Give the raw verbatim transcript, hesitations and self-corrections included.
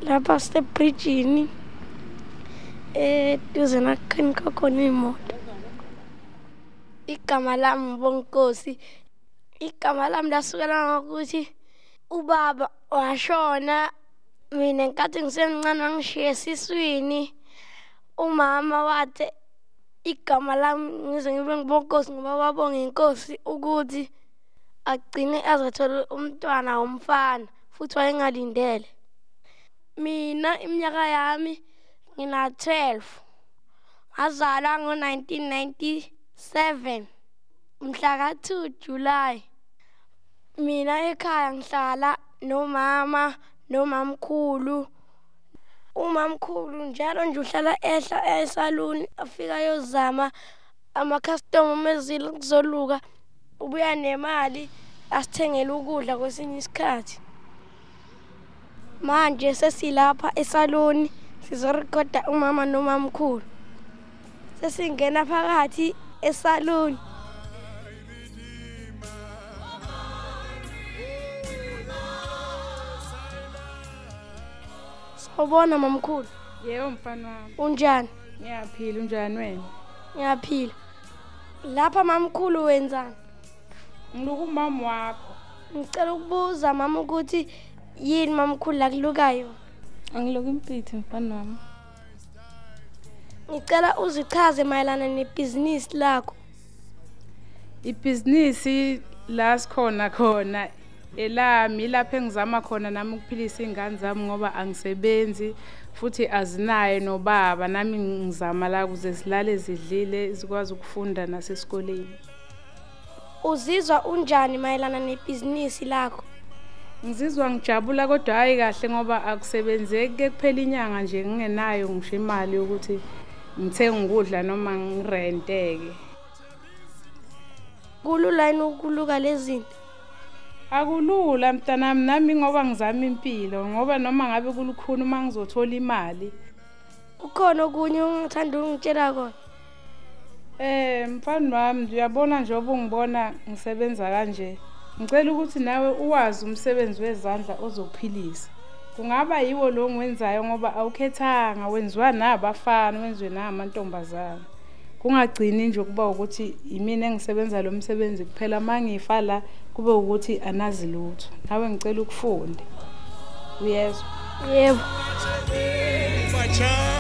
Lapha sisebridgini eduze nakukhanya khona imoto. Igama lami Bonkosi. Igama lami lasukela ngokuthi ubaba washona mina ngenkathi ngisemncane wangishiya esiswini. Umama wathi igama lami ngize ngibe ngibonkosi ngoba wabonga inkosi ukuthi agcine azothola umntwana womfana futhi wayengalindele. Mina iminyaka yami ngina twelve. Ngazalwa ngo nineteen ninety-seven mhla ka two July. Mina ekhaya ngihlala nomama nomamkhulu. Umamkhulu njalo nje uhlala ehla esaluni afika yozama ama customer mezile kuzoluka ubuya nemali asithengele ukudla kwesinye isikhathi. Manje sesilapha esaloni sizorecorda umama nomamkhulu. Sesingena phakathi esaloni. Sawubona mamkhulu. Yebo mfana wami. Unjani? Ngiyaphila, unjani wena? Ngiyaphila. Lapha mamkhulu wenzani? Ngiluka umama wakho. Ngicela ukubuza mama ukuthi yini mamkhulu la kulukayo? Angiluka impithe mfana wami. Ngicela uzichaze mayelana nebhizinisi lakho. Ibhizinisi la sikhona khona elami lapho engizama khona nami ukuphilisa ingane zami ngoba angisebenzi futhi azinaye nobaba nami ngizama la ukuze silale zidlile zikwazi ukufunda nasesikoleni. Uzizwa unjani mayelana nebhizinisi lakho? Ngizizwa ngijabula kodwa hayi kahle ngoba akusebenzeki kuphela inyanga nje ngingenayo ngisho imali yokuthi ngithenge ukudla noma ngirenteke. Kulula yini ukuluka lezinto? Akulula mntanami nami ngoba ngizama impilo ngoba noma ngabe kulukhuni uma ngizothola imali. Ukhona okunye ungithanda ungitshela kona? Eh mfana wami uyabona njengoba ungibona ngisebenza kanje. Ngicela ukuthi nawe uwazi umsebenzi wezandla ozophilisa. Kungaba yiwo lo ngwenzayo ngoba awukhethanga wenziwa nabafana wenziwe namantombazana. Kungagcini nje ukuba ukuthi yimina engisebenza lo msebenzi kuphela mangifa la kube ukuthi anazi lutho. Nawe ngicela ukufunde. Uyezwa? Yebo.